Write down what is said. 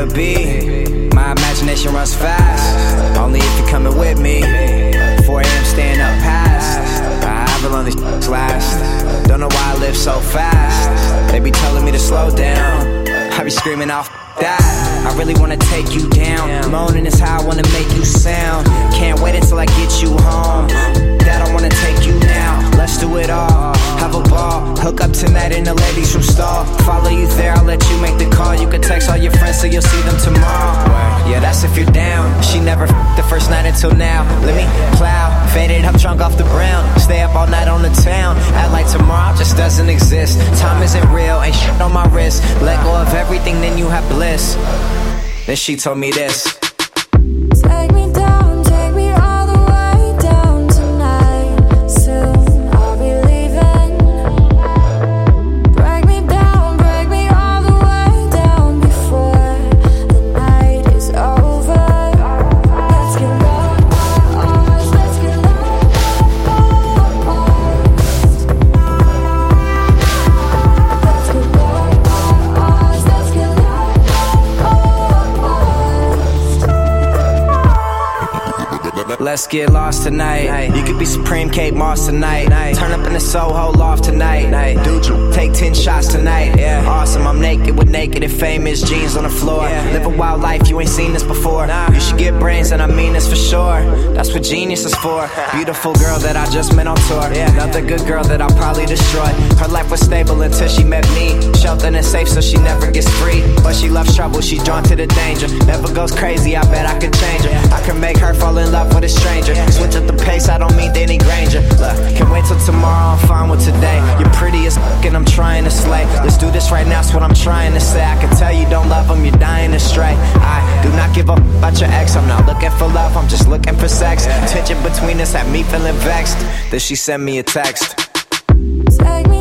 could be. My imagination runs fast, only if you're coming with me. 4 a.m. staying up past, however long these last. Don't know why I live so fast. They be telling me to slow down, I be screaming off that. I really wanna take you down. Moaning is how I wanna make you sound. Can't wait until I get you home. That I wanna take you now. Let's do it all, have a ball. Hook up tonight in the ladies room stall. Follow you there, I'll let you make the call. You can text all your friends so you'll see them tomorrow. Yeah, that's if you're down. She never the first night until now. Let me plow, faded up, drunk off the brown. Stay up all night on the town. Act like tomorrow just doesn't exist. Time isn't real, ain't shit on my wrist. Let go of everything, then you have bliss. Then she told me this. Take me down, take me all the way down tonight. Soon I'll be leaving. Break me down, break me all the way down before the night is over. Let's get lost, let's get lost. Let's get lost, let's get lost. Let's get lost tonight. You could be Supreme Kate Moss tonight. Turn up in the Soho loft tonight. Dude, take 10 shots tonight. Awesome, I'm naked with naked and famous jeans on the floor. Live a wild life, you ain't seen this before. You should get brains, and I mean this for sure. That's what genius is for. Beautiful girl that I just met on tour. Another good girl that I'll probably destroy. Her life was stable until she met me. Sheltered and safe so she never gets free. But she loves trouble, she's drawn to the danger. Never goes crazy, I bet I could change her. I can make her fall in love with a stranger. Switch up the pace, I don't mean Danny Granger. Look, can't wait till tomorrow, I'm fine with today. You're pretty as f*** and I'm trying to slay. Let's do this right now, that's what I'm trying to say. I can tell you don't love him, you're dying to stray. I do not give up about your ex. I'm not looking for love, I'm just looking for sex. Tension between us had me feeling vexed. Then she sent me a text. Take me